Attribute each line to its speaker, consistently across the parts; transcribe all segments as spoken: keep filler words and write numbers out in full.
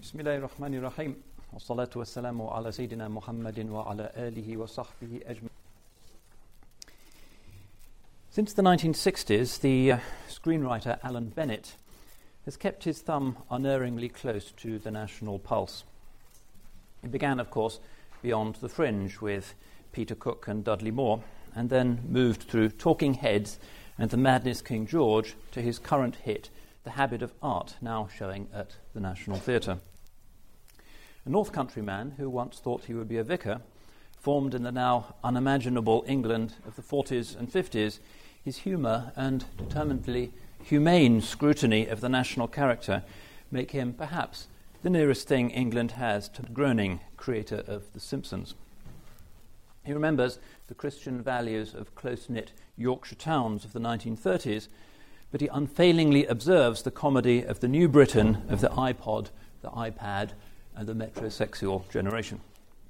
Speaker 1: بسم الله الرحمن الرحيم والصلاة والسلام على سيدنا محمد وعلى آله وصحبه أجمعين. Since the nineteen sixties, the uh, screenwriter Alan Bennett has kept his thumb unerringly close to the national pulse. It began, of course, beyond the fringe with Peter Cook and Dudley Moore, and then moved through Talking Heads and The Madness King George to his current hit, The Habit of Art, now showing at the National Theatre. A North Country man who once thought he would be a vicar, formed in the now unimaginable England of the forties and fifties, his humour and determinedly humane scrutiny of the national character make him perhaps the nearest thing England has to Groening, creator of The Simpsons. He remembers the Christian values of close-knit Yorkshire towns of the nineteen thirties, but he unfailingly observes the comedy of the new Britain of the iPod, the iPad, and the metrosexual generation.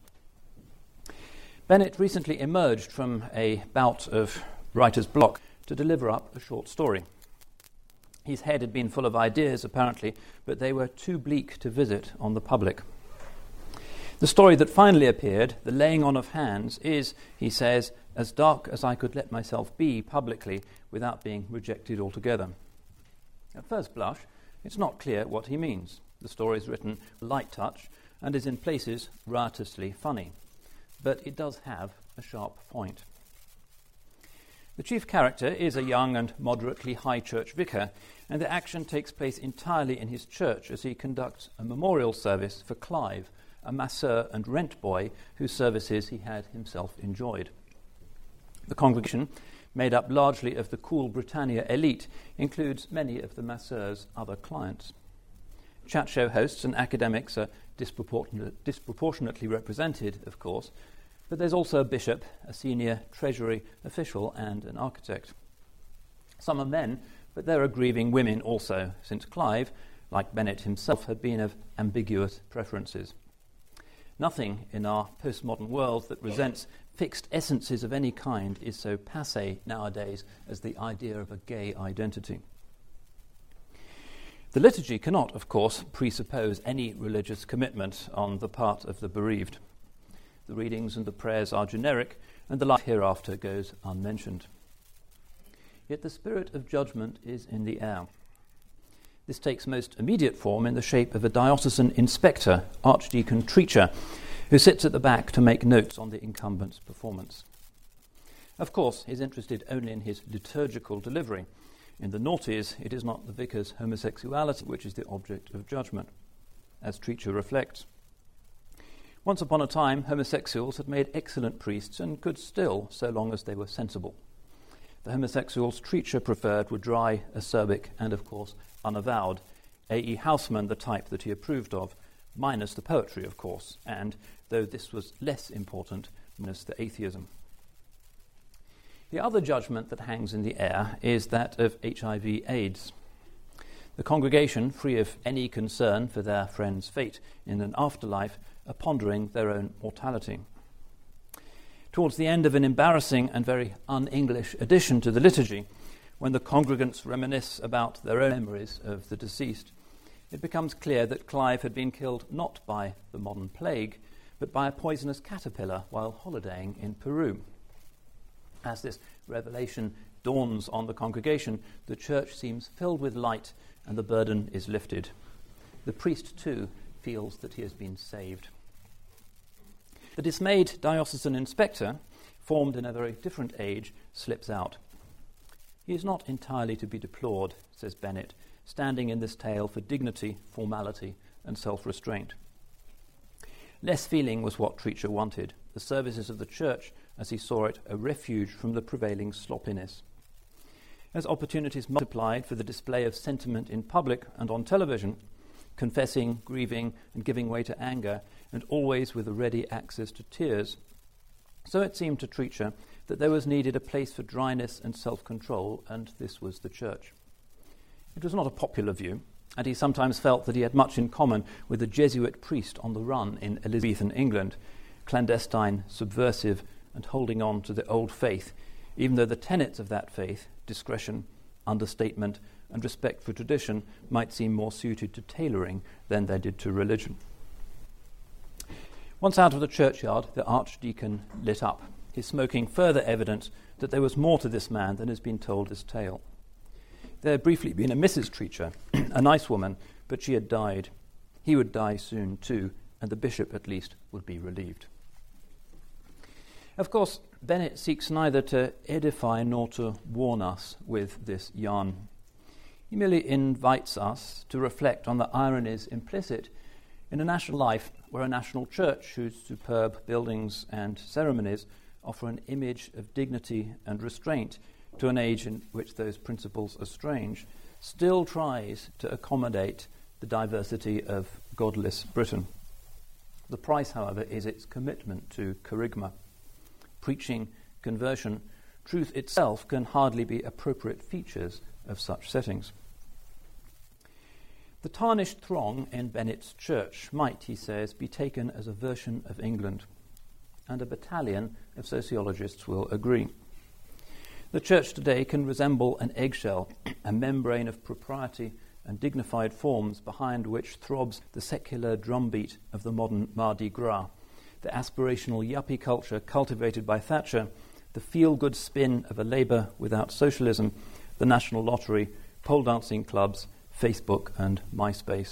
Speaker 1: Bennett recently emerged from a bout of writer's block to deliver up a short story. His head had been full of ideas, apparently, but they were too bleak to visit on the public. The story that finally appeared, The Laying On of Hands, is, he says, as dark as I could let myself be publicly without being rejected altogether. At first blush, it's not clear what he means. The story is written light touch and is in places riotously funny, but it does have a sharp point. The chief character is a young and moderately high church vicar, and the action takes place entirely in his church as he conducts a memorial service for Clive, a masseur and rent boy whose services he had himself enjoyed. The congregation, made up largely of the cool Britannia elite, includes many of the masseur's other clients. Chat show hosts and academics are disproportionate, disproportionately represented, of course, but there's also a bishop, a senior treasury official, and an architect. Some are men, but there are grieving women also, since Clive, like Bennett himself, had been of ambiguous preferences. Nothing in our postmodern world that resents fixed essences of any kind is so passé nowadays as the idea of a gay identity. The liturgy cannot, of course, presuppose any religious commitment on the part of the bereaved. The readings and the prayers are generic, and the life hereafter goes unmentioned. Yet the spirit of judgment is in the air. This takes most immediate form in the shape of a diocesan inspector, Archdeacon Treacher, who sits at the back to make notes on the incumbent's performance. Of course, he's interested only in his liturgical delivery. In the noughties, it is not the vicar's homosexuality which is the object of judgment, as Treacher reflects. Once upon a time, homosexuals had made excellent priests and could still, so long as they were sensible. The homosexuals Treacher preferred were dry, acerbic, and, of course, unavowed, A E Houseman the type that he approved of, minus the poetry, of course, and, though this was less important, minus the atheism. The other judgment that hangs in the air is that of H I V AIDS. The congregation, free of any concern for their friend's fate in an afterlife, are pondering their own mortality. Towards the end of an embarrassing and very un-English addition to the liturgy, when the congregants reminisce about their own memories of the deceased, it becomes clear that Clive had been killed not by the modern plague, but by a poisonous caterpillar while holidaying in Peru. As this revelation dawns on the congregation, the church seems filled with light and the burden is lifted. The priest, too, feels that he has been saved. The dismayed diocesan inspector, formed in a very different age, slips out. He is not entirely to be deplored, says Bennett, standing in this tale for dignity, formality, and self-restraint. Less feeling was what Treacher wanted, the services of the church, as he saw it, a refuge from the prevailing sloppiness. As opportunities multiplied for the display of sentiment in public and on television, confessing, grieving, and giving way to anger, and always with a ready access to tears, so it seemed to Treacher that there was needed a place for dryness and self-control, and this was the church. It was not a popular view, and he sometimes felt that he had much in common with a Jesuit priest on the run in Elizabethan England, clandestine, subversive, and holding on to the old faith, even though the tenets of that faith, discretion, understatement, and respect for tradition might seem more suited to tailoring than they did to religion. Once out of the churchyard, the archdeacon lit up, his smoking further evidence that there was more to this man than has been told as tale. There had briefly been a Missus Treacher, a nice woman, but she had died. He would die soon too, and the bishop at least would be relieved. Of course, Bennet seeks neither to edify nor to warn us with this yarn. He merely invites us to reflect on the ironies implicit in a national life where a national church whose superb buildings and ceremonies offer an image of dignity and restraint to an age in which those principles are strange, still tries to accommodate the diversity of godless Britain. The price, however, is its commitment to kerygma. Preaching, conversion, truth itself can hardly be appropriate features of such settings. The tarnished throng in Bennet's church might, he says, be taken as a version of England, and a battalion of sociologists will agree. The church today can resemble an eggshell, a membrane of propriety and dignified forms behind which throbs the secular drumbeat of the modern Mardi Gras, the aspirational yuppie culture cultivated by Thatcher, the feel-good spin of a Labour without socialism, the national lottery, pole dancing clubs, Facebook and MySpace.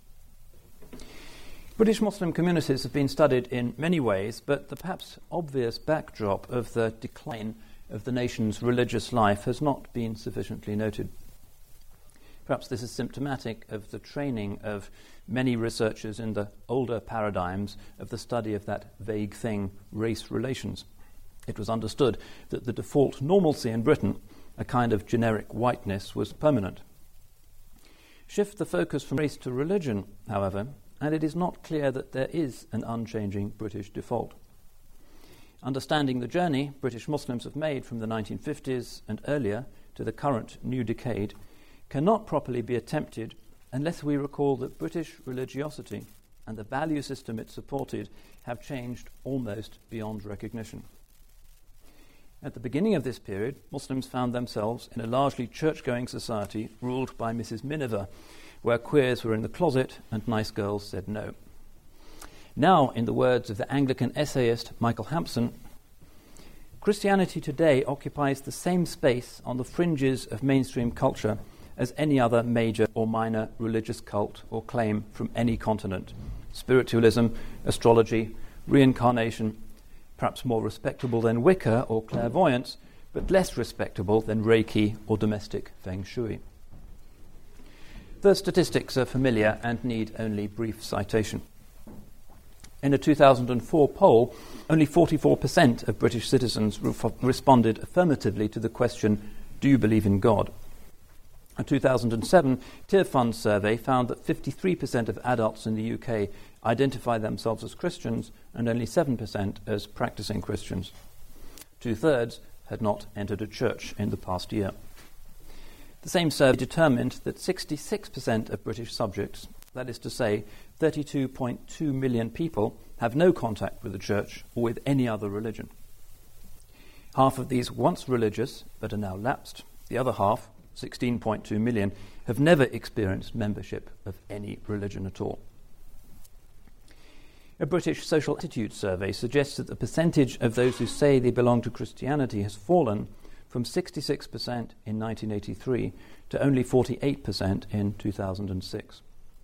Speaker 1: British Muslim communities have been studied in many ways, but the perhaps obvious backdrop of the decline of the nation's religious life has not been sufficiently noted. Perhaps this is symptomatic of the training of many researchers in the older paradigms of the study of that vague thing, race relations. It was understood that the default normalcy in Britain, a kind of generic whiteness, was permanent. Shift the focus from race to religion, however, and it is not clear that there is an unchanging British default. Understanding the journey British Muslims have made from the nineteen fifties and earlier to the current new decade cannot properly be attempted unless we recall that British religiosity and the value system it supported have changed almost beyond recognition. At the beginning of this period, Muslims found themselves in a largely church-going society ruled by Missus Miniver, where queers were in the closet and nice girls said no. Now, in the words of the Anglican essayist Michael Hampson, Christianity today occupies the same space on the fringes of mainstream culture as any other major or minor religious cult or claim from any continent. Spiritualism, astrology, reincarnation, perhaps more respectable than Wicca or clairvoyance, but less respectable than Reiki or domestic feng shui. The statistics are familiar and need only brief citation. In a two thousand four poll, only forty-four percent of British citizens re- responded affirmatively to the question, "Do you believe in God?" A two thousand seven Tearfund survey found that fifty-three percent of adults in the U K identify themselves as Christians and only seven percent as practicing Christians. Two-thirds had not entered a church in the past year. The same survey determined that sixty-six percent of British subjects, that is to say, thirty-two point two million people, have no contact with the church or with any other religion. Half of these once religious, but are now lapsed. The other half, sixteen point two million, have never experienced membership of any religion at all. A British social attitude survey suggests that the percentage of those who say they belong to Christianity has fallen from sixty-six percent in nineteen eighty-three to only forty-eight percent in two thousand six.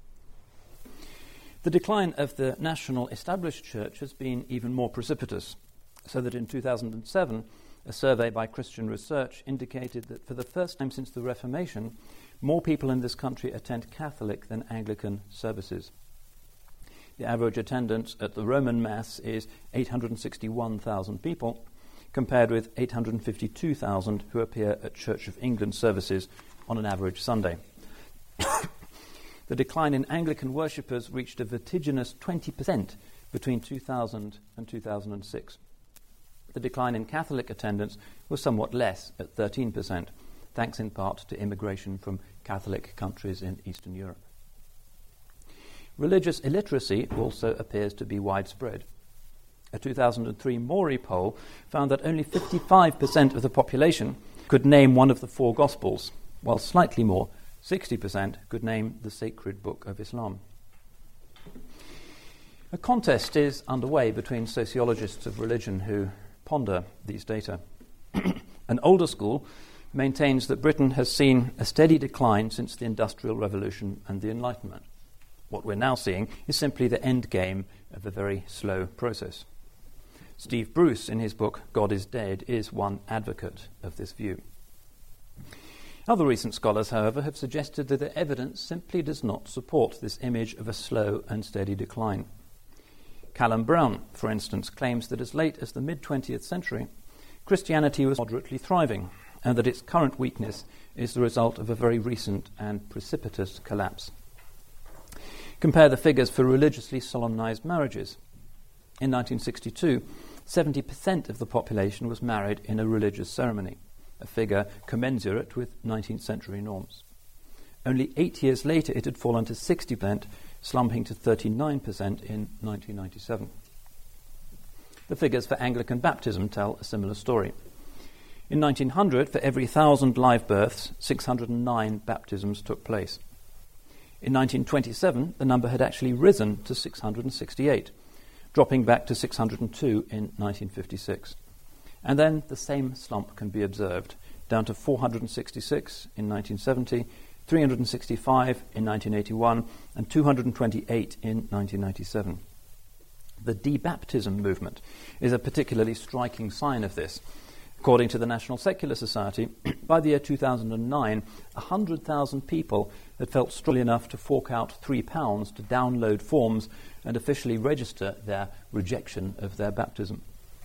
Speaker 1: The decline of the national established church has been even more precipitous, so that in two thousand seven, a survey by Christian Research indicated that for the first time since the Reformation, more people in this country attend Catholic than Anglican services. The average attendance at the Roman Mass is eight hundred sixty-one thousand people, compared with eight hundred fifty-two thousand who appear at Church of England services on an average Sunday. The decline in Anglican worshippers reached a vertiginous twenty percent between two thousand and two thousand six. The decline in Catholic attendance was somewhat less, at thirteen percent, thanks in part to immigration from Catholic countries in Eastern Europe. Religious illiteracy also appears to be widespread. A two thousand three Maury poll found that only fifty-five percent of the population could name one of the four Gospels, while slightly more sixty percent could name the sacred book of Islam. A contest is underway between sociologists of religion who ponder these data. An older school maintains that Britain has seen a steady decline since the Industrial Revolution and the Enlightenment. What we're now seeing is simply the end game of a very slow process. Steve Bruce, in his book God is Dead, is one advocate of this view. Other recent scholars, however, have suggested that the evidence simply does not support this image of a slow and steady decline. Callum Brown, for instance, claims that as late as the mid-twentieth century, Christianity was moderately thriving, and that its current weakness is the result of a very recent and precipitous collapse. Compare the figures for religiously solemnized marriages. In nineteen sixty-two, seventy percent of the population was married in a religious ceremony, a figure commensurate with nineteenth century norms. Only eight years later it had fallen to sixty percent, slumping to thirty-nine percent in nineteen ninety-seven. The figures for Anglican baptism tell a similar story. In nineteen hundred, for every thousand live births, six hundred nine baptisms took place. In nineteen twenty-seven, the number had actually risen to six hundred sixty-eight, dropping back to six hundred two in nineteen fifty-six. And then the same slump can be observed, down to four hundred sixty-six in nineteen seventy, three hundred sixty-five in nineteen eighty-one, and two hundred twenty-eight in nineteen ninety-seven. The debaptism movement is a particularly striking sign of this. According to the National Secular Society, by the year two thousand nine, one hundred thousand people had felt strongly enough to fork out three pounds to download forms and officially register their rejection of their baptism.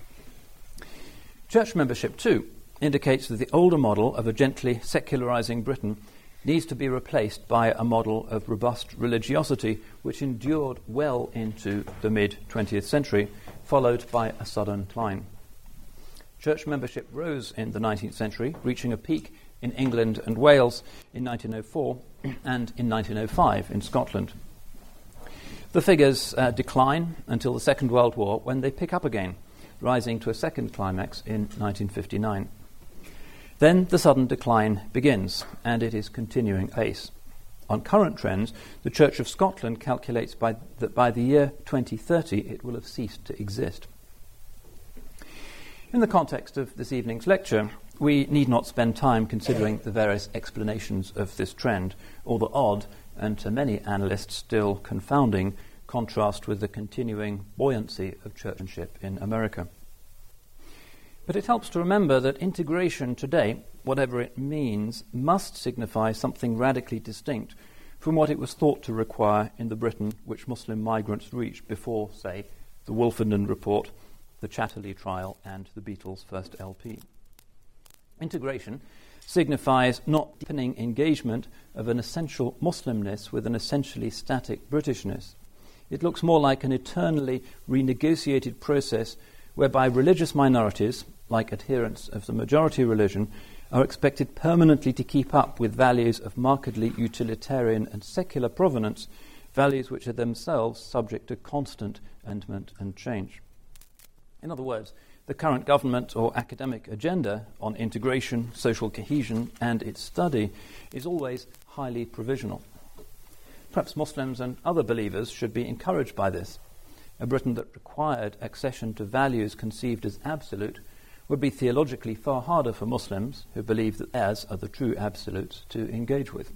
Speaker 1: Church membership, too, indicates that the older model of a gently secularizing Britain needs to be replaced by a model of robust religiosity which endured well into the mid-twentieth century, followed by a sudden decline. Church membership rose in the nineteenth century, reaching a peak in England and Wales in nineteen oh four and in nineteen oh five in Scotland. The figures uh, decline until the Second World War, when they pick up again, rising to a second climax in nineteen fifty-nine. Then the sudden decline begins, and it is continuing apace. On current trends, the Church of Scotland calculates by that by the year twenty thirty it will have ceased to exist. In the context of this evening's lecture, we need not spend time considering the various explanations of this trend, or the odd, and to many analysts still confounding, contrast with the continuing buoyancy of churchmanship in America. But it helps to remember that integration today, whatever it means, must signify something radically distinct from what it was thought to require in the Britain which Muslim migrants reached before, say, the Wolfenden Report, the Chatterley trial, and the Beatles' first L P. Integration signifies not deepening engagement of an essential Muslimness with an essentially static Britishness. It looks more like an eternally renegotiated process whereby religious minorities, like adherents of the majority religion, are expected permanently to keep up with values of markedly utilitarian and secular provenance, values which are themselves subject to constant amendment and change. In other words, the current government or academic agenda on integration, social cohesion, and its study is always highly provisional. Perhaps Muslims and other believers should be encouraged by this. A Britain that required accession to values conceived as absolute would be theologically far harder for Muslims, who believe that theirs are the true absolutes, to engage with.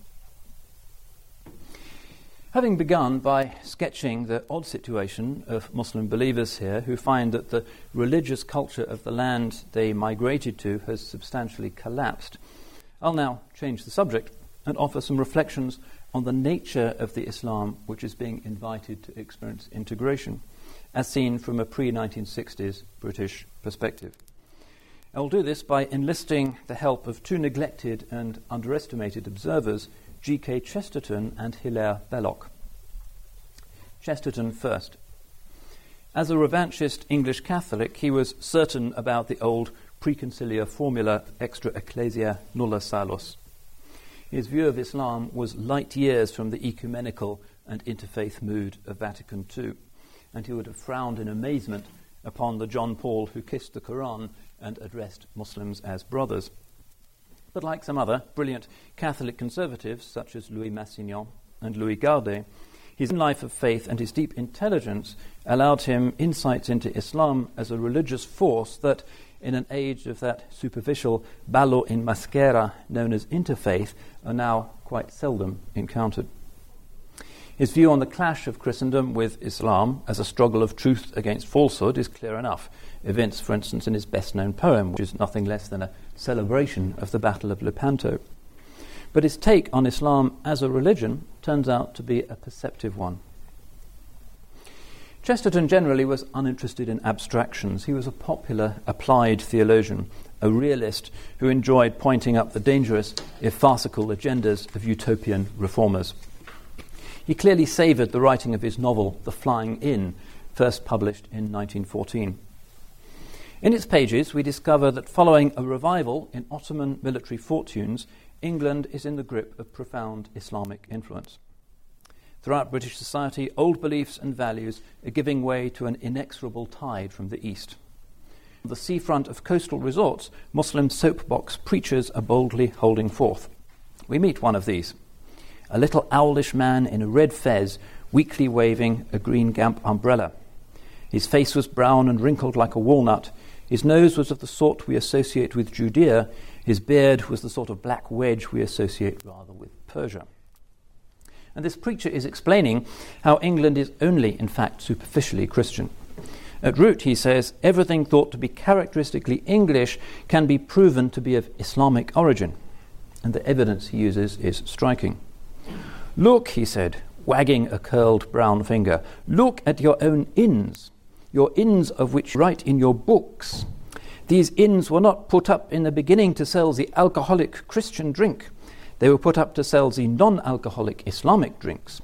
Speaker 1: Having begun by sketching the odd situation of Muslim believers here who find that the religious culture of the land they migrated to has substantially collapsed, I'll now change the subject and offer some reflections on the nature of the Islam which is being invited to experience integration, as seen from a pre-nineteen sixties British perspective. I'll do this by enlisting the help of two neglected and underestimated observers, G K Chesterton and Hilaire Belloc. Chesterton first. As a revanchist English Catholic, he was certain about the old preconciliar formula extra ecclesia nulla salus. His view of Islam was light years from the ecumenical and interfaith mood of Vatican Two, and he would have frowned in amazement upon the John Paul who kissed the Quran and addressed Muslims as brothers. But like some other brilliant Catholic conservatives, such as Louis Massignon and Louis Gardet, his life of faith and his deep intelligence allowed him insights into Islam as a religious force that, in an age of that superficial ballo in maschera known as interfaith, are now quite seldom encountered. His view on the clash of Christendom with Islam as a struggle of truth against falsehood is clear enough, evinced, for instance, in his best-known poem, which is nothing less than a celebration of the Battle of Lepanto. But his take on Islam as a religion turns out to be a perceptive one. Chesterton generally was uninterested in abstractions. He was a popular, applied theologian, a realist who enjoyed pointing up the dangerous, if farcical, agendas of utopian reformers. He clearly savoured the writing of his novel, The Flying Inn, first published in nineteen fourteen. In its pages, we discover that following a revival in Ottoman military fortunes, England is in the grip of profound Islamic influence. Throughout British society, old beliefs and values are giving way to an inexorable tide from the east. On the seafront of coastal resorts, Muslim soapbox preachers are boldly holding forth. We meet one of these, a little owlish man in a red fez, weakly waving a green gamp umbrella. His face was brown and wrinkled like a walnut. His nose was of the sort we associate with Judea. His beard was the sort of black wedge we associate rather with Persia. And this preacher is explaining how England is only, in fact, superficially Christian. At root, he says, everything thought to be characteristically English can be proven to be of Islamic origin. And the evidence he uses is striking. Look, he said, wagging a curled brown finger, look at your own inns, your inns of which you write in your books. These inns were not put up in the beginning to sell the alcoholic Christian drink. They were put up to sell the non-alcoholic Islamic drinks.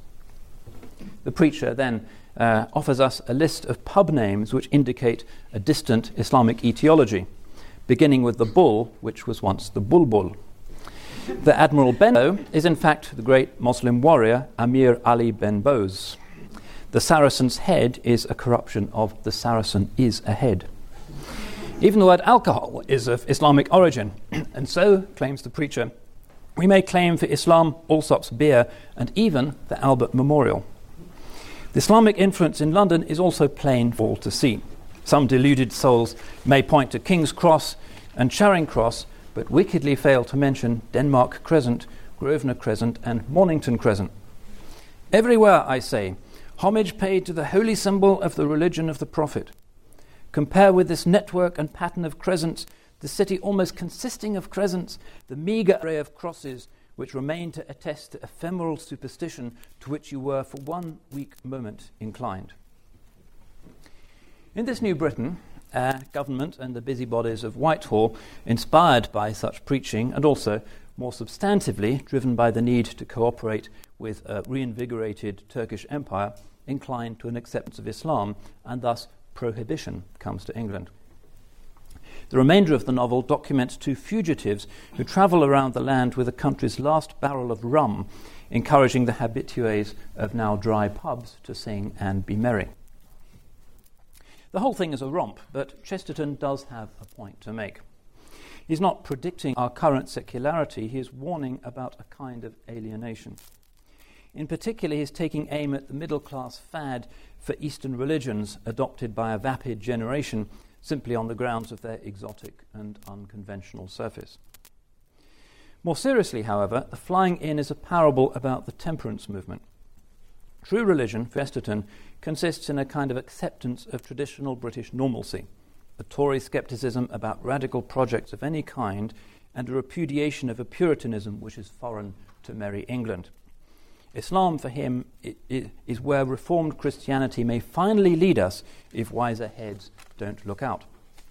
Speaker 1: The preacher then uh, offers us a list of pub names which indicate a distant Islamic etiology, beginning with the bull, which was once the bulbul. The Admiral Benbow is in fact the great Muslim warrior Amir Ali Benbows. The Saracen's head is a corruption of the Saracen is a head. Even the word alcohol is of Islamic origin, and so, claims the preacher, we may claim for Islam Allsop's beer and even the Albert Memorial. The Islamic influence in London is also plain for all to see. Some deluded souls may point to King's Cross and Charing Cross, but wickedly fail to mention Denmark Crescent, Grosvenor Crescent, and Mornington Crescent. Everywhere, I say, homage paid to the holy symbol of the religion of the Prophet. Compare with this network and pattern of crescents, the city almost consisting of crescents, the meagre array of crosses which remain to attest to ephemeral superstition to which you were for one weak moment inclined. In this new Britain, uh, government and the busybodies of Whitehall, inspired by such preaching and also, more substantively, driven by the need to cooperate with a reinvigorated Turkish empire, inclined to an acceptance of Islam, and thus prohibition comes to England. The remainder of the novel documents two fugitives who travel around the land with the country's last barrel of rum, encouraging the habitués of now dry pubs to sing and be merry. The whole thing is a romp, but Chesterton does have a point to make. He's not predicting our current secularity, he is warning about a kind of alienation. In particular, he's taking aim at the middle-class fad for Eastern religions adopted by a vapid generation simply on the grounds of their exotic and unconventional surface. More seriously, however, The Flying Inn is a parable about the temperance movement. True religion, for Chesterton, consists in a kind of acceptance of traditional British normalcy, a Tory scepticism about radical projects of any kind, and a repudiation of a Puritanism which is foreign to merry England. Islam, for him, it, it is where Reformed Christianity may finally lead us if wiser heads don't look out.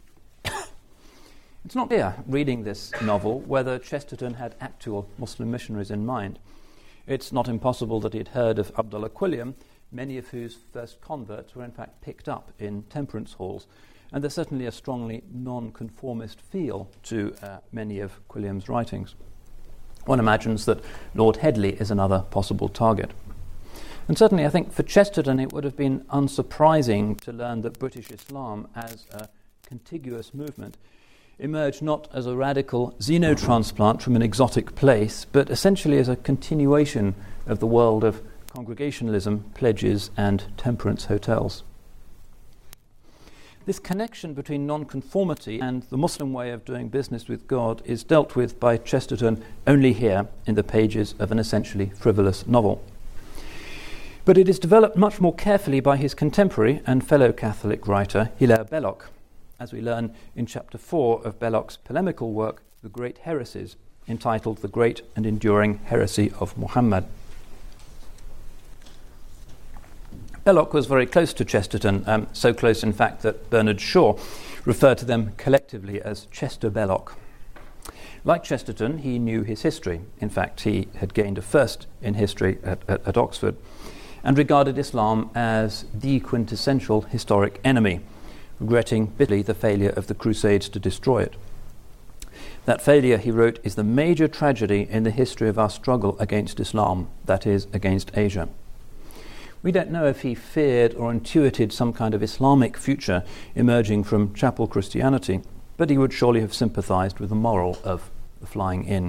Speaker 1: It's not clear, reading this novel, whether Chesterton had actual Muslim missionaries in mind. It's not impossible that he'd heard of Abdullah Quilliam, many of whose first converts were in fact picked up in temperance halls, and there's certainly a strongly non-conformist feel to uh, many of Quilliam's writings. One imagines that Lord Headley is another possible target. And certainly I think for Chesterton it would have been unsurprising to learn that British Islam as a contiguous movement emerged not as a radical xenotransplant from an exotic place, but essentially as a continuation of the world of congregationalism, pledges, and temperance hotels. This connection between nonconformity and the Muslim way of doing business with God is dealt with by Chesterton only here in the pages of an essentially frivolous novel. But it is developed much more carefully by his contemporary and fellow Catholic writer Hilaire Belloc, as we learn in chapter four of Belloc's polemical work, The Great Heresies, entitled The Great and Enduring Heresy of Muhammad. Belloc was very close to Chesterton, um, so close in fact that Bernard Shaw referred to them collectively as Chester Belloc. Like Chesterton, he knew his history. In fact, he had gained a first in history at, at, at Oxford, and regarded Islam as the quintessential historic enemy, regretting bitterly the failure of the Crusades to destroy it. That failure, he wrote, is the major tragedy in the history of our struggle against Islam, that is, against Asia. We don't know if he feared or intuited some kind of Islamic future emerging from chapel Christianity, but he would surely have sympathized with the moral of the flying in.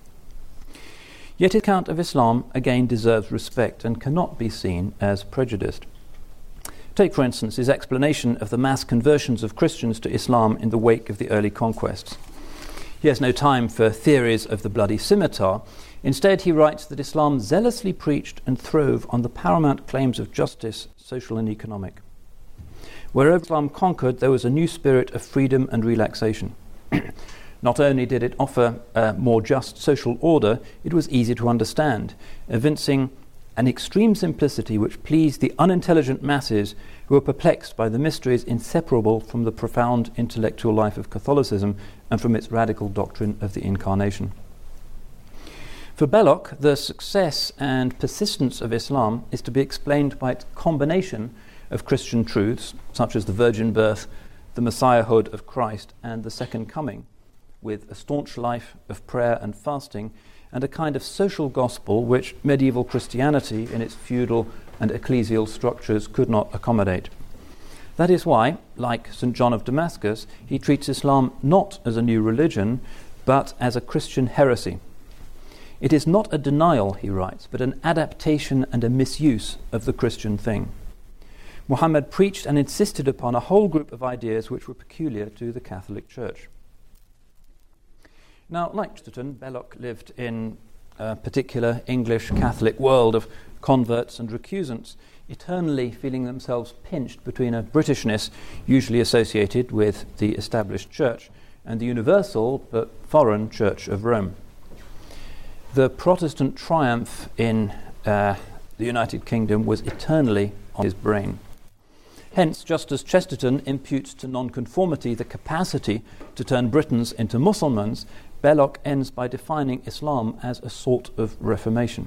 Speaker 1: Yet his account of Islam again deserves respect and cannot be seen as prejudiced. Take, for instance, his explanation of the mass conversions of Christians to Islam in the wake of the early conquests. He has no time for theories of the bloody scimitar. Instead, he writes that Islam zealously preached and throve on the paramount claims of justice, social and economic. Wherever Islam conquered, there was a new spirit of freedom and relaxation. Not only did it offer a more just social order, it was easy to understand, evincing an extreme simplicity which pleased the unintelligent masses who were perplexed by the mysteries inseparable from the profound intellectual life of Catholicism and from its radical doctrine of the Incarnation. For Belloc, the success and persistence of Islam is to be explained by its combination of Christian truths, such as the virgin birth, the Messiahhood of Christ, and the second coming, with a staunch life of prayer and fasting, and a kind of social gospel which medieval Christianity in its feudal and ecclesial structures could not accommodate. That is why, like Saint John of Damascus, he treats Islam not as a new religion, but as a Christian heresy. It is not a denial, he writes, but an adaptation and a misuse of the Christian thing. Muhammad preached and insisted upon a whole group of ideas which were peculiar to the Catholic Church. Now, like Chesterton, Belloc lived in a particular English Catholic world of converts and recusants, eternally feeling themselves pinched between a Britishness usually associated with the established church and the universal but foreign Church of Rome. The Protestant triumph in uh, the United Kingdom was eternally on his brain. Hence, just as Chesterton imputes to nonconformity the capacity to turn Britons into Mussulmans, Belloc ends by defining Islam as a sort of reformation.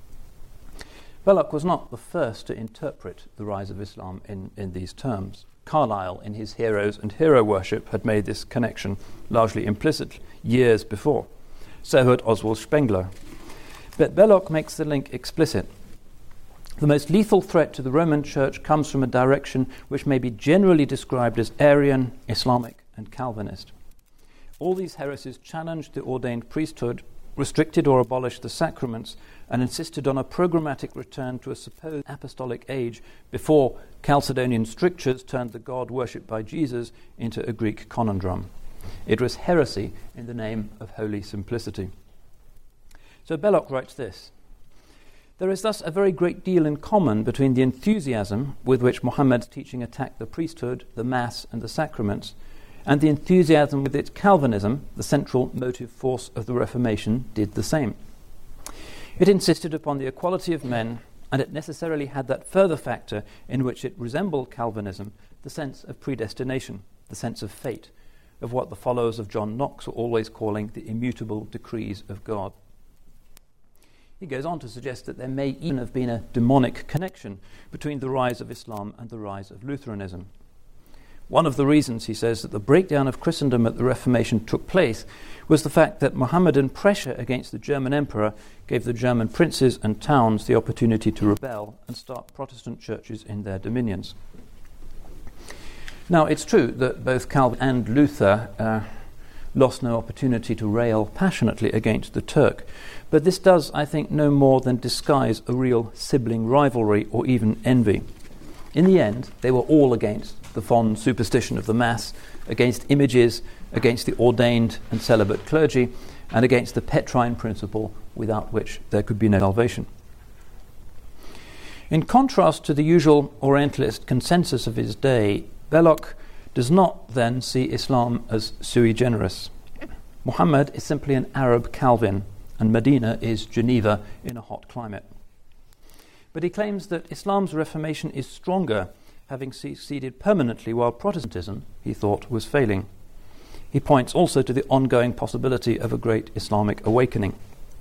Speaker 1: Belloc was not the first to interpret the rise of Islam in, in these terms. Carlyle, in his Heroes and Hero Worship, had made this connection largely implicit years before. So had Oswald Spengler. But Belloc makes the link explicit. The most lethal threat to the Roman Church comes from a direction which may be generally described as Arian, Islamic, and Calvinist. All these heresies challenged the ordained priesthood, restricted or abolished the sacraments, and insisted on a programmatic return to a supposed apostolic age before Chalcedonian strictures turned the God worshipped by Jesus into a Greek conundrum. It was heresy in the name of holy simplicity. So Belloc writes this: there is thus a very great deal in common between the enthusiasm with which Muhammad's teaching attacked the priesthood, the Mass, and the sacraments, and the enthusiasm with which Calvinism, the central motive force of the Reformation, did the same. It insisted upon the equality of men, and it necessarily had that further factor in which it resembled Calvinism, the sense of predestination, the sense of fate, of what the followers of John Knox were always calling the immutable decrees of God. He goes on to suggest that there may even have been a demonic connection between the rise of Islam and the rise of Lutheranism. One of the reasons, he says, that the breakdown of Christendom at the Reformation took place was the fact that Mohammedan pressure against the German emperor gave the German princes and towns the opportunity to rebel and start Protestant churches in their dominions. Now, it's true that both Calvin and Luther uh, lost no opportunity to rail passionately against the Turk. But this does, I think, no more than disguise a real sibling rivalry or even envy. In the end, they were all against the fond superstition of the Mass, against images, against the ordained and celibate clergy, and against the Petrine principle, without which there could be no salvation. In contrast to the usual Orientalist consensus of his day, Belloc does not then see Islam as sui generis. Muhammad is simply an Arab Calvin, and Medina is Geneva in a hot climate. But he claims that Islam's reformation is stronger, having succeeded permanently while Protestantism, he thought, was failing. He points also to the ongoing possibility of a great Islamic awakening,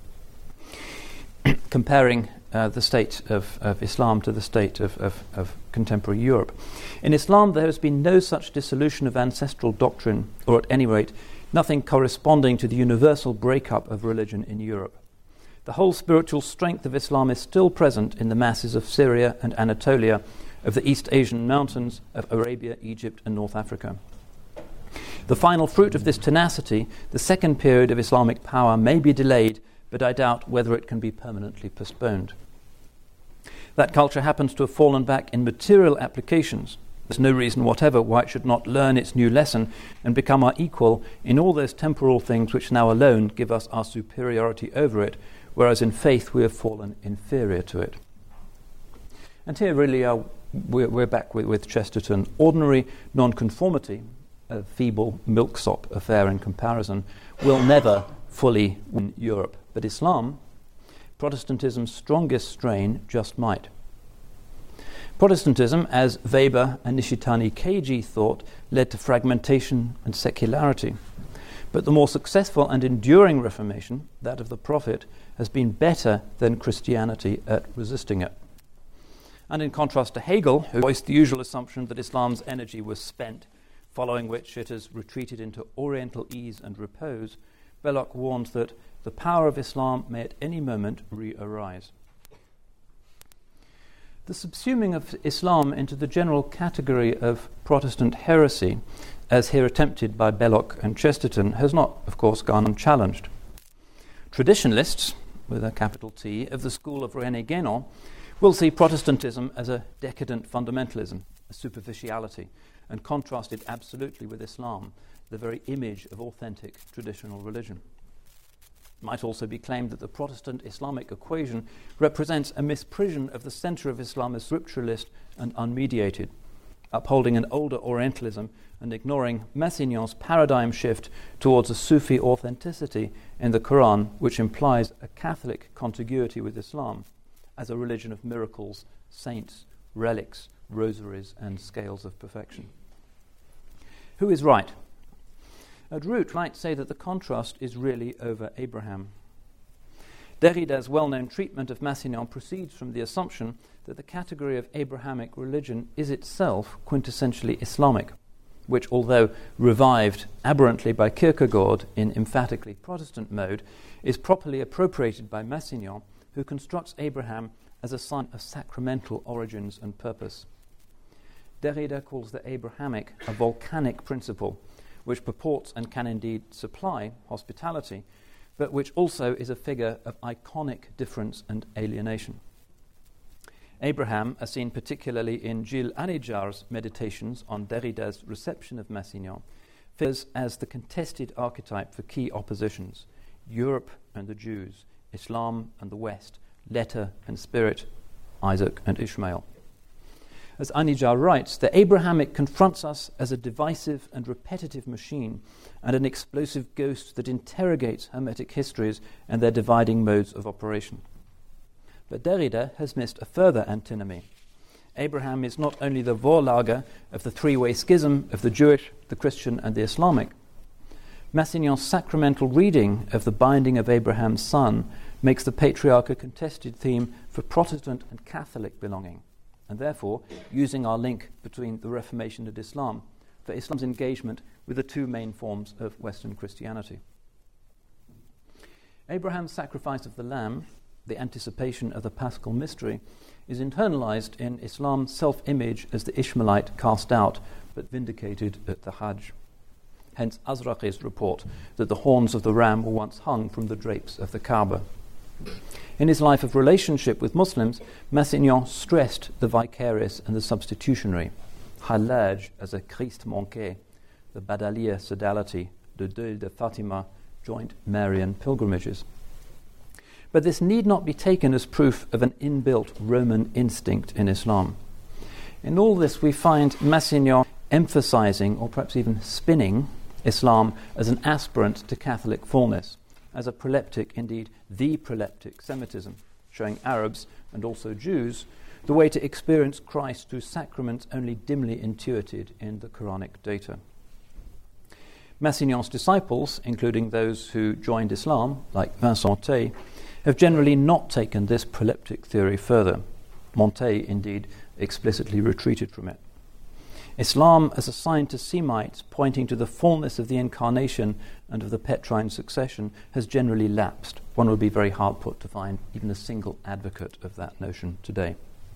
Speaker 1: comparing uh, the state of, of Islam to the state of, of, of contemporary Europe. In Islam, there has been no such dissolution of ancestral doctrine, or at any rate, nothing corresponding to the universal breakup of religion in Europe. The whole spiritual strength of Islam is still present in the masses of Syria and Anatolia, of the East Asian mountains, of Arabia, Egypt, and North Africa. The final fruit of this tenacity, the second period of Islamic power, may be delayed, but I doubt whether it can be permanently postponed. That culture happens to have fallen back in material applications. There's no reason whatever why it should not learn its new lesson and become our equal in all those temporal things which now alone give us our superiority over it, whereas in faith we have fallen inferior to it. And here really are, we're, we're back with, with Chesterton. Ordinary nonconformity, a feeble milksop affair in comparison, will never fully win Europe. But Islam, Protestantism's strongest strain, just might. Protestantism, as Weber and Nishitani Keiji thought, led to fragmentation and secularity. But the more successful and enduring Reformation, that of the Prophet, has been better than Christianity at resisting it. And in contrast to Hegel, who voiced the usual assumption that Islam's energy was spent, following which it has retreated into Oriental ease and repose, Belloc warned that the power of Islam may at any moment re-arise. The subsuming of Islam into the general category of Protestant heresy, as here attempted by Belloc and Chesterton, has not, of course, gone unchallenged. Traditionalists, with a capital T, of the school of René Guénon, will see Protestantism as a decadent fundamentalism, a superficiality, and contrast it absolutely with Islam, the very image of authentic traditional religion. It might also be claimed that the Protestant Islamic equation represents a misprision of the centre of Islam as ritualist and unmediated, upholding an older Orientalism and ignoring Massignon's paradigm shift towards a Sufi authenticity in the Quran, which implies a Catholic contiguity with Islam as a religion of miracles, saints, relics, rosaries, and scales of perfection. Who is right? At root, might say that the contrast is really over Abraham. Derrida's well-known treatment of Massignon proceeds from the assumption that the category of Abrahamic religion is itself quintessentially Islamic, which, although revived aberrantly by Kierkegaard in emphatically Protestant mode, is properly appropriated by Massignon, who constructs Abraham as a sign of sacramental origins and purpose. Derrida calls the Abrahamic a volcanic principle, which purports and can indeed supply hospitality, but which also is a figure of iconic difference and alienation. Abraham, as seen particularly in Gilles Anijar's meditations on Derrida's reception of Massignon, figures as the contested archetype for key oppositions: Europe and the Jews, Islam and the West, letter and spirit, Isaac and Ishmael. As Anijar writes, the Abrahamic confronts us as a divisive and repetitive machine and an explosive ghost that interrogates Hermetic histories and their dividing modes of operation. But Derrida has missed a further antinomy. Abraham is not only the Vorlage of the three-way schism of the Jewish, the Christian, and the Islamic. Massignon's sacramental reading of the binding of Abraham's son makes the patriarch a contested theme for Protestant and Catholic belonging, and therefore using our link between the Reformation and Islam for Islam's engagement with the two main forms of Western Christianity. Abraham's sacrifice of the lamb, the anticipation of the Paschal mystery, is internalized in Islam's self-image as the Ishmaelite cast out but vindicated at the Hajj. hence Azraqi's report that the horns of the ram were once hung from the drapes of the Kaaba. In his life of relationship with Muslims, Massignon stressed the vicarious and the substitutionary, Hallaj as a Christ manqué, the Badaliya sodality, the Deuil de Fatima, joint Marian pilgrimages. But this need not be taken as proof of an inbuilt Roman instinct in Islam. In all this we find Massignon emphasizing, or perhaps even spinning, Islam as an aspirant to Catholic fullness, as a proleptic, indeed the proleptic Semitism, showing Arabs and also Jews the way to experience Christ through sacraments only dimly intuited in the Quranic data. Massignon's disciples, including those who joined Islam, like Vincent Montet, have generally not taken this proleptic theory further. Montet, indeed, explicitly retreated from it. Islam as assigned to Semites, pointing to the fullness of the Incarnation and of the Petrine succession, has generally lapsed. One would be very hard put to find even a single advocate of that notion today.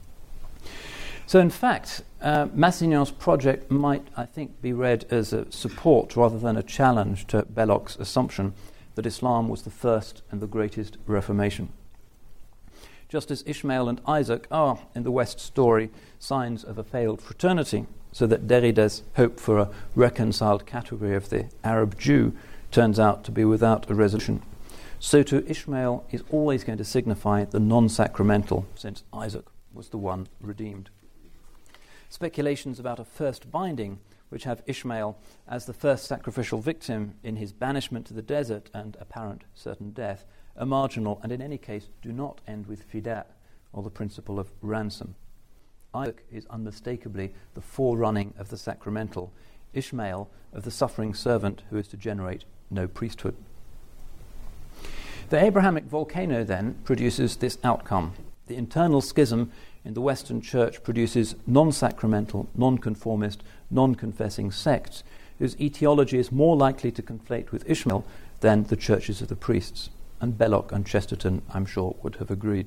Speaker 1: So in fact, uh, Massignon's project might, I think, be read as a support rather than a challenge to Belloc's assumption that Islam was the first and the greatest Reformation. Just as Ishmael and Isaac are, in the West story, signs of a failed fraternity, so that Derrida's hope for a reconciled category of the Arab Jew turns out to be without a resolution, so too Ishmael is always going to signify the non-sacramental, since Isaac was the one redeemed. Speculations about a first binding, which have Ishmael as the first sacrificial victim in his banishment to the desert and apparent certain death, are marginal and in any case do not end with fida, or the principle of ransom. Isaac is unmistakably the forerunning of the sacramental, Ishmael of the suffering servant who is to generate no priesthood. The Abrahamic volcano then produces this outcome. The internal schism in the Western Church produces non-sacramental, non-conformist, non-confessing sects whose etiology is more likely to conflate with Ishmael than the churches of the priests. And Belloc and Chesterton, I'm sure, would have agreed.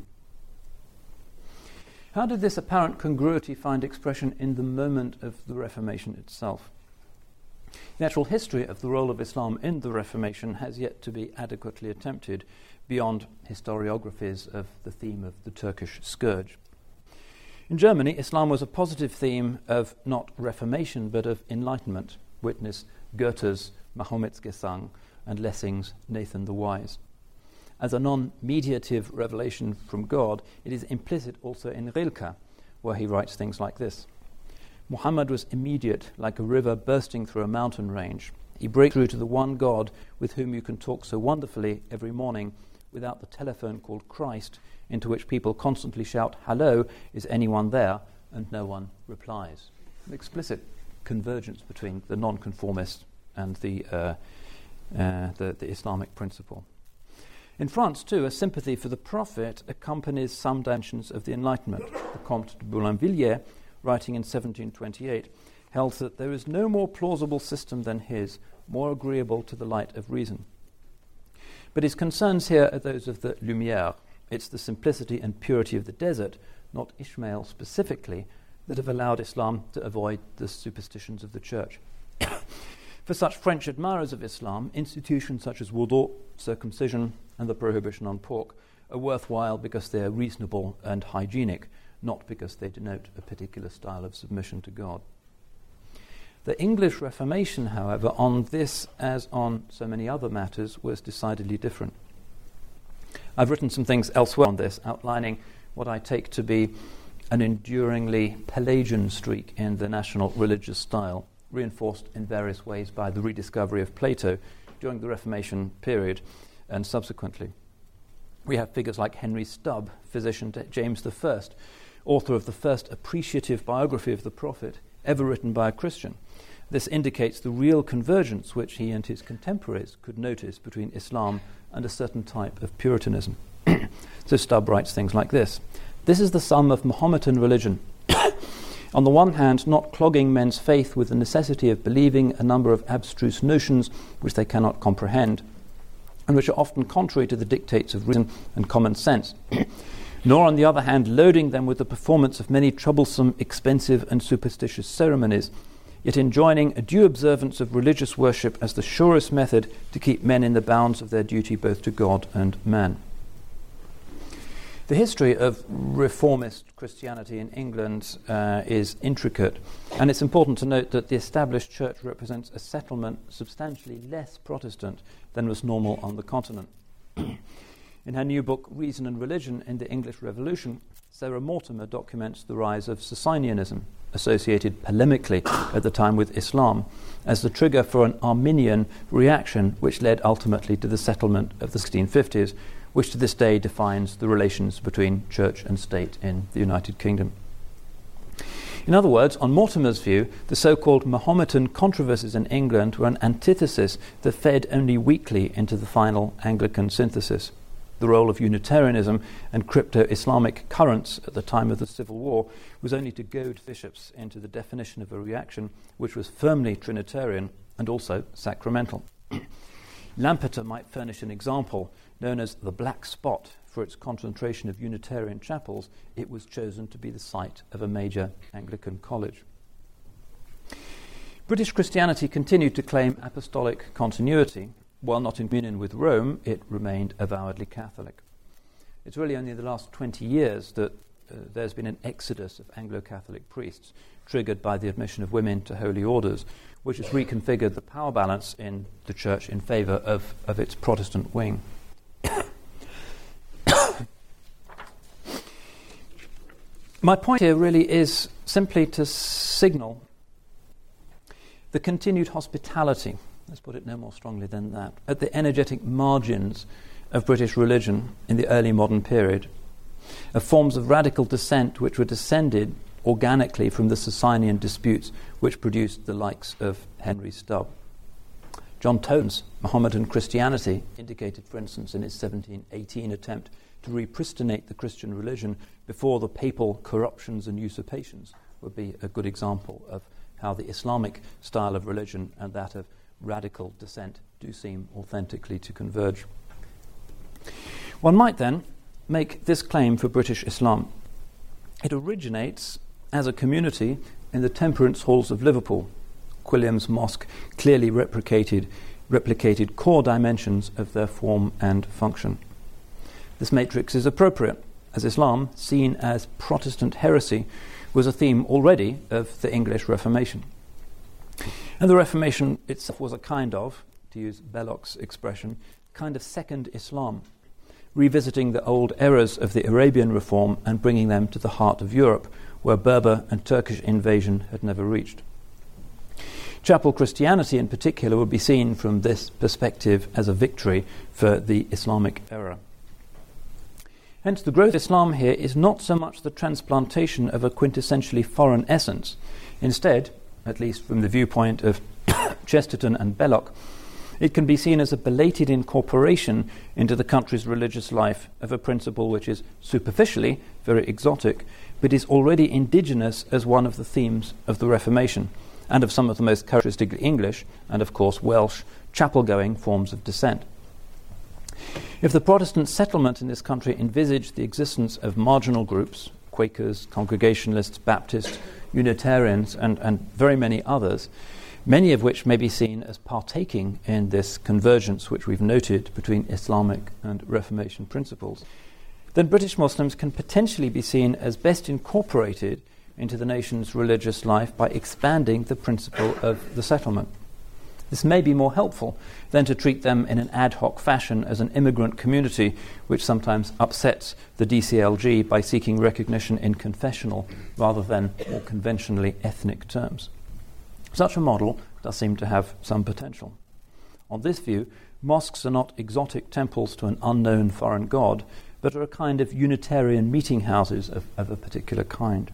Speaker 1: How did this apparent congruity find expression in the moment of the Reformation itself? The actual history of the role of Islam in the Reformation has yet to be adequately attempted beyond historiographies of the theme of the Turkish scourge. In Germany, Islam was a positive theme of not Reformation but of Enlightenment, witness Goethe's Mahometsgesang and Lessing's Nathan the Wise. As a non-mediative revelation from God, it is implicit also in Rilke, where he writes things like this. Muhammad was immediate, like a river bursting through a mountain range. He breaks through to the one God with whom you can talk so wonderfully every morning without the telephone called Christ, into which people constantly shout, "Hello, is anyone there?" and no one replies. An explicit convergence between the nonconformist and the, uh, uh, the, the Islamic principle. In France, too, a sympathy for the Prophet accompanies some dimensions of the Enlightenment. The Comte de Boulainvilliers, writing in seventeen twenty-eight, held that there is no more plausible system than his, more agreeable to the light of reason. But his concerns here are those of the Lumière. It's the simplicity and purity of the desert, not Ishmael specifically, that have allowed Islam to avoid the superstitions of the Church. For such French admirers of Islam, institutions such as wudu, circumcision, and the prohibition on pork are worthwhile because they are reasonable and hygienic, not because they denote a particular style of submission to God. The English Reformation, however, on this, as on so many other matters, was decidedly different. I've written some things elsewhere on this, outlining what I take to be an enduringly Pelagian streak in the national religious style, reinforced in various ways by the rediscovery of Plato during the Reformation period and subsequently. We have figures like Henry Stubb, physician to James the First, author of the first appreciative biography of the Prophet ever written by a Christian. This indicates the real convergence which he and his contemporaries could notice between Islam and a certain type of Puritanism. So Stubb writes things like this. This is the sum of Mahometan religion. On the one hand, not clogging men's faith with the necessity of believing a number of abstruse notions which they cannot comprehend, and which are often contrary to the dictates of reason and common sense, nor, on the other hand, loading them with the performance of many troublesome, expensive, and superstitious ceremonies, yet enjoining a due observance of religious worship as the surest method to keep men in the bounds of their duty both to God and man. The history of reformist Christianity in England uh, is intricate, and it's important to note that the established church represents a settlement substantially less Protestant than was normal on the continent. In her new book, Reason and Religion in the English Revolution, Sarah Mortimer documents the rise of Socinianism, associated polemically at the time with Islam, as the trigger for an Arminian reaction which led ultimately to the settlement of the sixteen fifties, which to this day defines the relations between church and state in the United Kingdom. In other words, on Mortimer's view, the so-called Mahometan controversies in England were an antithesis that fed only weakly into the final Anglican synthesis. The role of Unitarianism and crypto-Islamic currents at the time of the Civil War was only to goad bishops into the definition of a reaction which was firmly Trinitarian and also sacramental. Lampeter might furnish an example. Known as the Black Spot for its concentration of Unitarian chapels, it was chosen to be the site of a major Anglican college. British Christianity continued to claim apostolic continuity. While not in communion with Rome, it remained avowedly Catholic. It's really only in the last twenty years that uh, there's been an exodus of Anglo-Catholic priests, triggered by the admission of women to holy orders, which has reconfigured the power balance in the Church in favour of, of its Protestant wing. My point here really is simply to signal the continued hospitality, let's put it no more strongly than that, at the energetic margins of British religion in the early modern period, of forms of radical dissent which were descended organically from the Socinian disputes which produced the likes of Henry Stubb. John Tone's Mahometan Christianity indicated, for instance, in his seventeen eighteen attempt to repristinate the Christian religion before the papal corruptions and usurpations, would be a good example of how the Islamic style of religion and that of radical dissent do seem authentically to converge. One might then make this claim for British Islam. It originates as a community in the temperance halls of Liverpool. Quilliam's Mosque clearly replicated, replicated core dimensions of their form and function. This matrix is appropriate, as Islam, seen as Protestant heresy, was a theme already of the English Reformation. And the Reformation itself was a kind of, to use Belloc's expression, kind of second Islam, revisiting the old errors of the Arabian reform and bringing them to the heart of Europe, where Berber and Turkish invasion had never reached. Chapel Christianity in particular would be seen from this perspective as a victory for the Islamic era. Hence, the growth of Islam here is not so much the transplantation of a quintessentially foreign essence. Instead, at least from the viewpoint of Chesterton and Belloc, it can be seen as a belated incorporation into the country's religious life of a principle which is superficially very exotic, but is already indigenous as one of the themes of the Reformation, and of some of the most characteristically English, and of course Welsh, chapel-going forms of dissent. If the Protestant settlement in this country envisaged the existence of marginal groups, Quakers, Congregationalists, Baptists, Unitarians, and, and very many others, many of which may be seen as partaking in this convergence which we've noted between Islamic and Reformation principles, then British Muslims can potentially be seen as best incorporated into the nation's religious life by expanding the principle of the settlement. This may be more helpful than to treat them in an ad hoc fashion as an immigrant community which sometimes upsets the D C L G by seeking recognition in confessional rather than more conventionally ethnic terms. Such a model does seem to have some potential. On this view, mosques are not exotic temples to an unknown foreign god, but are a kind of Unitarian meeting houses of, of a particular kind.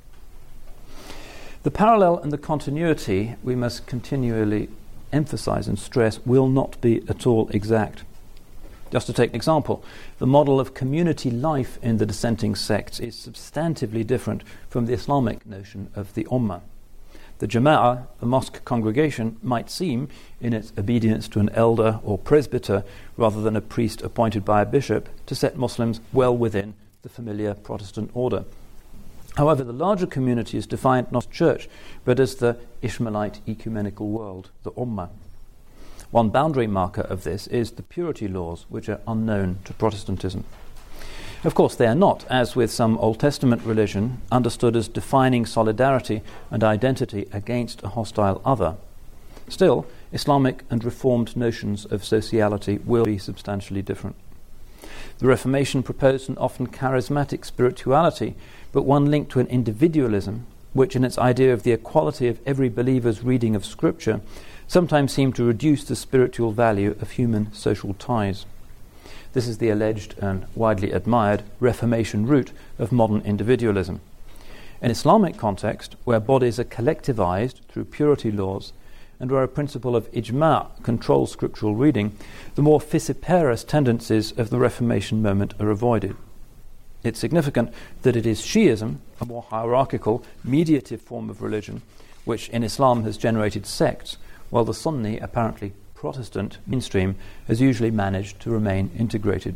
Speaker 1: The parallel and the continuity, we must continually emphasize and stress, will not be at all exact. Just to take an example, the model of community life in the dissenting sects is substantively different from the Islamic notion of the Ummah. The Jama'ah, the mosque congregation, might seem, in its obedience to an elder or presbyter rather than a priest appointed by a bishop, to set Muslims well within the familiar Protestant order. However, the larger community is defined not as church, but as the Ishmaelite ecumenical world, the Ummah. One boundary marker of this is the purity laws, which are unknown to Protestantism. Of course, they are not, as with some Old Testament religion, understood as defining solidarity and identity against a hostile other. Still, Islamic and Reformed notions of sociality will be substantially different. The Reformation proposed an often charismatic spirituality, but one linked to an individualism, which in its idea of the equality of every believer's reading of Scripture, sometimes seemed to reduce the spiritual value of human social ties. This is the alleged and widely admired Reformation root of modern individualism. In Islamic context, where bodies are collectivized through purity laws, and where a principle of ijma' controls scriptural reading, the more fissiparous tendencies of the Reformation moment are avoided. It's significant that it is Shi'ism, a more hierarchical, mediative form of religion, which in Islam has generated sects, while the Sunni, apparently Protestant mainstream, has usually managed to remain integrated.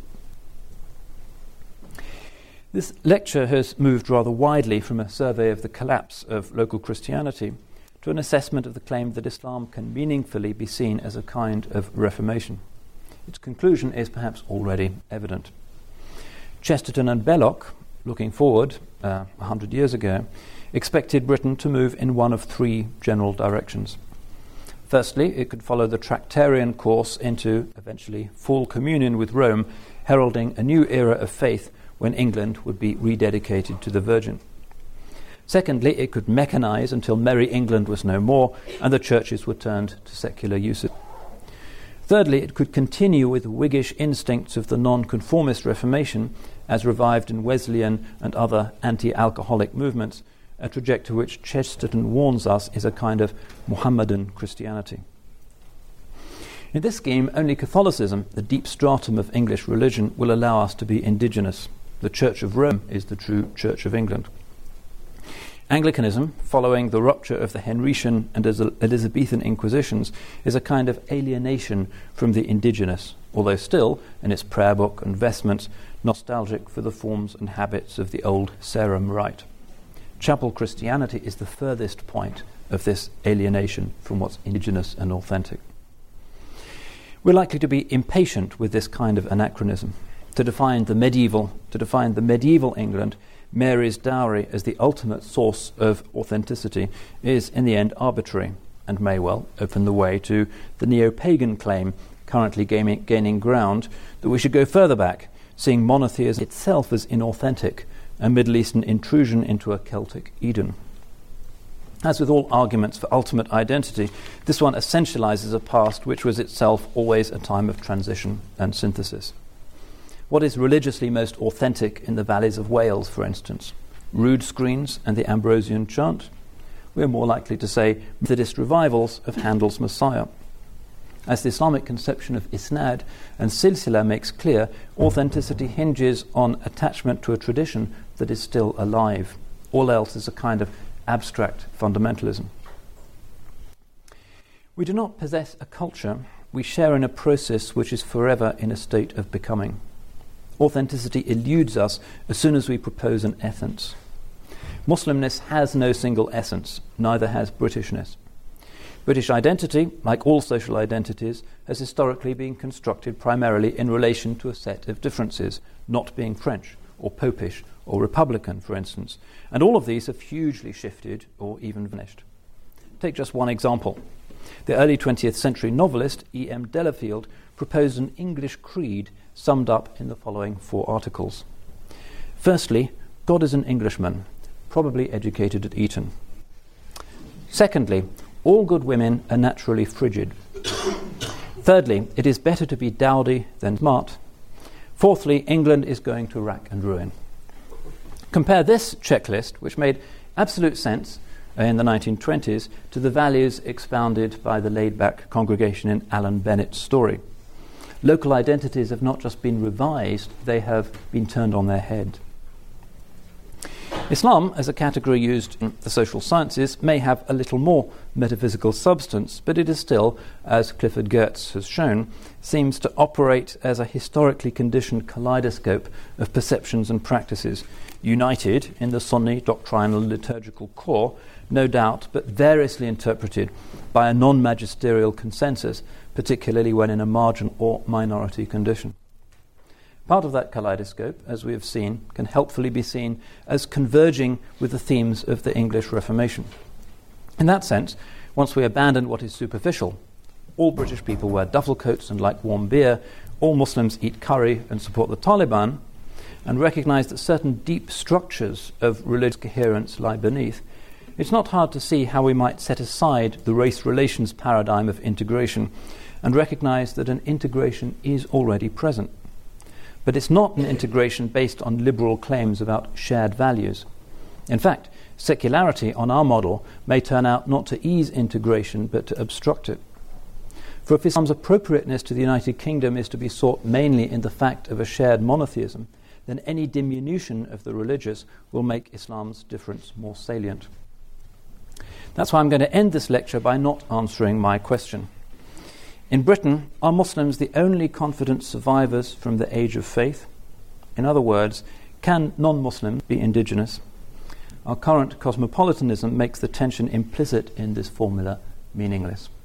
Speaker 1: This lecture has moved rather widely from a survey of the collapse of local Christianity to an assessment of the claim that Islam can meaningfully be seen as a kind of reformation. Its conclusion is perhaps already evident. Chesterton and Belloc, looking forward uh, one hundred years ago, expected Britain to move in one of three general directions. Firstly, it could follow the Tractarian course into, eventually, full communion with Rome, heralding a new era of faith when England would be rededicated to the Virgin. Secondly, it could mechanize until Merry England was no more and the churches were turned to secular uses. Thirdly, it could continue with the Whiggish instincts of the non-conformist Reformation as revived in Wesleyan and other anti-alcoholic movements, a trajectory which Chesterton warns us is a kind of Mohammedan Christianity. In this scheme, only Catholicism, the deep stratum of English religion, will allow us to be indigenous. The Church of Rome is the true Church of England. Anglicanism, following the rupture of the Henrician and Elizabethan Inquisitions, is a kind of alienation from the indigenous, although still, in its prayer book and vestments, nostalgic for the forms and habits of the old Sarum rite. Chapel Christianity is the furthest point of this alienation from what's indigenous and authentic. We're likely to be impatient with this kind of anachronism. To define the medieval, to define the medieval England, Mary's dowry as the ultimate source of authenticity is in the end arbitrary and may well open the way to the neo-pagan claim currently gaining, gaining ground that we should go further back, seeing monotheism itself as inauthentic, a Middle Eastern intrusion into a Celtic Eden. As with all arguments for ultimate identity, this one essentializes a past which was itself always a time of transition and synthesis. What is religiously most authentic in the valleys of Wales, for instance? Rood screens and the Ambrosian chant? We're more likely to say Methodist revivals of Handel's Messiah. As the Islamic conception of isnad and silsila makes clear, authenticity hinges on attachment to a tradition that is still alive. All else is a kind of abstract fundamentalism. We do not possess a culture, we share in a process which is forever in a state of becoming. Authenticity eludes us as soon as we propose an essence. Muslimness has no single essence, neither has Britishness. British identity, like all social identities, has historically been constructed primarily in relation to a set of differences, not being French or Popish or Republican, for instance, and all of these have hugely shifted or even vanished. Take just one example. The early twentieth century novelist E M Delafield proposed an English creed summed up in the following four articles. Firstly, God is an Englishman, probably educated at Eton. Secondly, all good women are naturally frigid. Thirdly, it is better to be dowdy than smart. Fourthly, England is going to rack and ruin. Compare this checklist, which made absolute sense in the nineteen twenties, to the values expounded by the laid-back congregation in Alan Bennett's story. Local identities have not just been revised, they have been turned on their head. Islam, as a category used in the social sciences, may have a little more metaphysical substance, but it is still, as Clifford Geertz has shown, seems to operate as a historically conditioned kaleidoscope of perceptions and practices, united in the Sunni doctrinal liturgical core, no doubt, but variously interpreted by a non-magisterial consensus, particularly when in a margin or minority condition. Part of that kaleidoscope, as we have seen, can helpfully be seen as converging with the themes of the English Reformation. In that sense, once we abandon what is superficial, all British people wear duffel coats and like warm beer, all Muslims eat curry and support the Taliban, and recognise that certain deep structures of religious coherence lie beneath, it's not hard to see how we might set aside the race relations paradigm of integration and recognise that an integration is already present. But it's not an integration based on liberal claims about shared values. In fact, secularity on our model may turn out not to ease integration but to obstruct it. For if Islam's appropriateness to the United Kingdom is to be sought mainly in the fact of a shared monotheism, then any diminution of the religious will make Islam's difference more salient. That's why I'm going to end this lecture by not answering my question. In Britain, are Muslims the only confident survivors from the age of faith? In other words, can non-Muslims be indigenous? Our current cosmopolitanism makes the tension implicit in this formula meaningless.